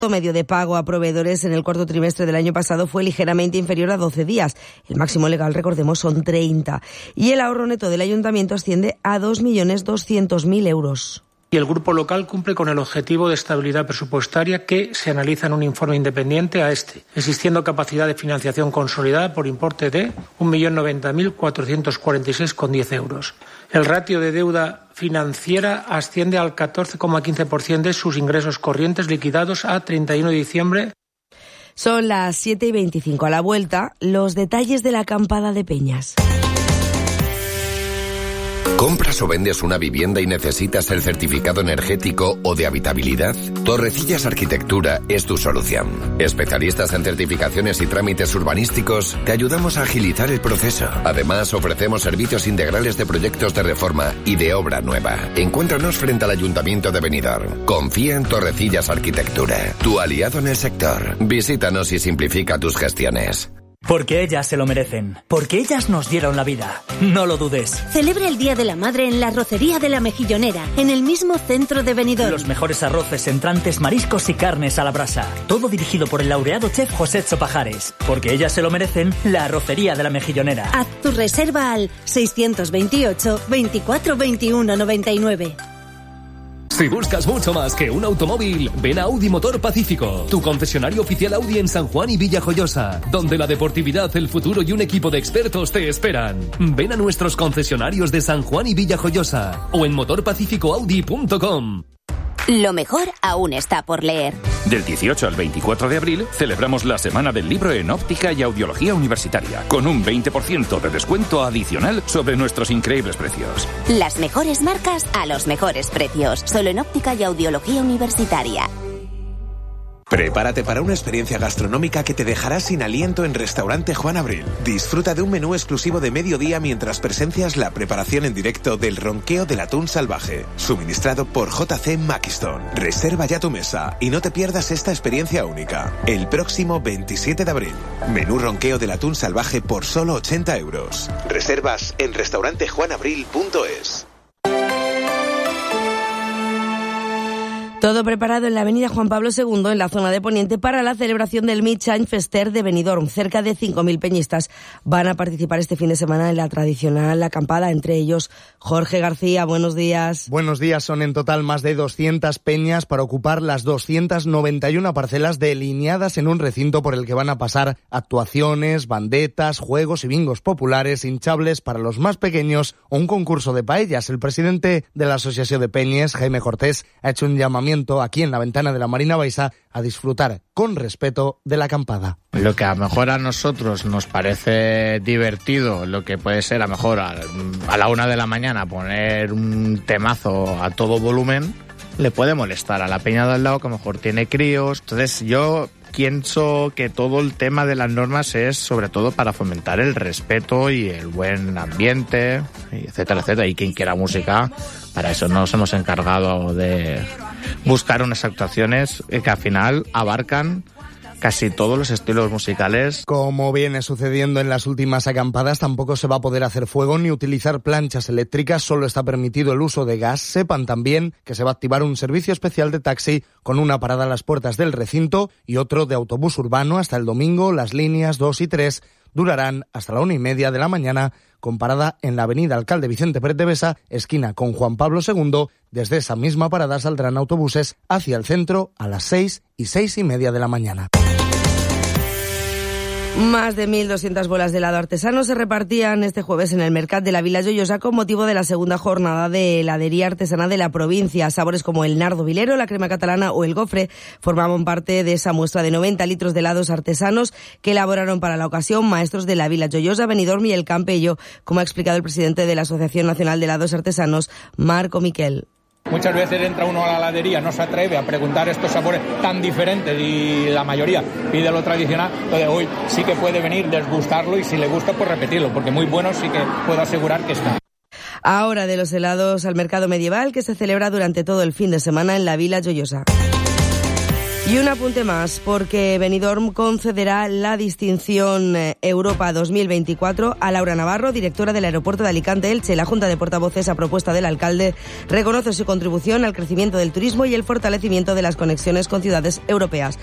medio de pago a proveedores en el cuarto trimestre del año pasado fue ligeramente inferior a 12 días. El máximo legal, recordemos, son 30. Y el ahorro neto del ayuntamiento asciende a 2.200.000 euros. Y el grupo local cumple con el objetivo de estabilidad presupuestaria que se analiza en un informe independiente a este, existiendo capacidad de financiación consolidada por importe de 1.090.446,10 euros. El ratio de deuda financiera asciende al 14,15% de sus ingresos corrientes liquidados a 31 de diciembre. Son las 7:25. A la vuelta, los detalles de la acampada de Peñas. ¿Compras o vendes una vivienda y necesitas el certificado energético o de habitabilidad? Torrecillas Arquitectura es tu solución. Especialistas en certificaciones y trámites urbanísticos, te ayudamos a agilizar el proceso. Además, ofrecemos servicios integrales de proyectos de reforma y de obra nueva. Encuéntranos frente al Ayuntamiento de Benidorm. Confía en Torrecillas Arquitectura, tu aliado en el sector. Visítanos y simplifica tus gestiones. Porque ellas se lo merecen. Porque ellas nos dieron la vida. No lo dudes. Celebra el Día de la Madre en la Arrocería de la Mejillonera, en el mismo centro de Benidorm. Los mejores arroces, entrantes, mariscos y carnes a la brasa. Todo dirigido por el laureado chef José Pajares. Porque ellas se lo merecen, la Arrocería de la Mejillonera. Haz tu reserva al 628 24 21 99. Si buscas mucho más que un automóvil, ven a Audi Motor Pacífico, tu concesionario oficial Audi en San Juan y Villajoyosa, donde la deportividad, el futuro y un equipo de expertos te esperan. Ven a nuestros concesionarios de San Juan y Villajoyosa o en motorpacificoaudi.com. Lo mejor aún está por leer. Del 18 al 24 de abril celebramos la Semana del Libro en Óptica y Audiología Universitaria, con un 20% de descuento adicional sobre nuestros increíbles precios. Las mejores marcas a los mejores precios, solo en Óptica y Audiología Universitaria. Prepárate para una experiencia gastronómica que te dejará sin aliento en Restaurante Juan Abril. Disfruta de un menú exclusivo de mediodía mientras presencias la preparación en directo del ronqueo del atún salvaje, suministrado por JC Mackiston. Reserva ya tu mesa y no te pierdas esta experiencia única. El próximo 27 de abril, menú ronqueo del atún salvaje por solo 80 euros. Reservas en restaurantejuanabril.es. Todo preparado en la avenida Juan Pablo II, en la zona de Poniente, para la celebración del Mitjany Fester de Benidorm. Cerca de 5.000 peñistas van a participar este fin de semana en la tradicional acampada, entre ellos Jorge García. Buenos días. Buenos días. Son en total más de 200 peñas para ocupar las 291 parcelas delineadas en un recinto por el que van a pasar actuaciones, bandetas, juegos y bingos populares, hinchables para los más pequeños o un concurso de paellas. El presidente de la Asociación de Peñes, Jaime Cortés, ha hecho un llamamiento aquí en la ventana de la Marina Baixa a disfrutar con respeto de la acampada. Lo que a lo mejor a nosotros nos parece divertido, lo que puede ser a lo mejor a la 1 de la mañana poner un temazo a todo volumen, le puede molestar a la peña de al lado que a lo mejor tiene críos. Entonces yo pienso que todo el tema de las normas es sobre todo para fomentar el respeto y el buen ambiente, etcétera, etcétera. Y quien quiera música, para eso nos hemos encargado de buscar unas actuaciones que al final abarcan casi todos los estilos musicales. Como viene sucediendo en las últimas acampadas, tampoco se va a poder hacer fuego ni utilizar planchas eléctricas, solo está permitido el uso de gas. Sepan también que se va a activar un servicio especial de taxi con una parada a las puertas del recinto y otro de autobús urbano hasta el domingo. Las líneas 2 y 3 durarán hasta la 1:30 de la mañana, con parada en la avenida Alcalde Vicente Pérez de Besa, esquina con Juan Pablo II. Desde esa misma parada saldrán autobuses hacia el centro a las 6 y 6:30 de la mañana. Más de 1.200 bolas de helado artesano se repartían este jueves en el Mercat de la Vila Joiosa con motivo de la segunda jornada de heladería artesana de la provincia. Sabores como el nardo vilero, la crema catalana o el gofre formaban parte de esa muestra de 90 litros de helados artesanos que elaboraron para la ocasión maestros de la Vila Joiosa, Benidorm y el Campello, como ha explicado el presidente de la Asociación Nacional de Helados Artesanos, Marco Miquel. Muchas veces entra uno a la heladería, no se atreve a preguntar estos sabores tan diferentes y la mayoría pide lo tradicional. Entonces hoy sí que puede venir, desgustarlo y si le gusta pues repetirlo, porque muy bueno sí que puedo asegurar que está. Ahora de los helados al mercado medieval que se celebra durante todo el fin de semana en la Vila Joiosa. Y un apunte más, porque Benidorm concederá la distinción Europa 2024 a Laura Navarro, directora del aeropuerto de Alicante-Elche. La Junta de Portavoces, a propuesta del alcalde, reconoce su contribución al crecimiento del turismo y el fortalecimiento de las conexiones con ciudades europeas.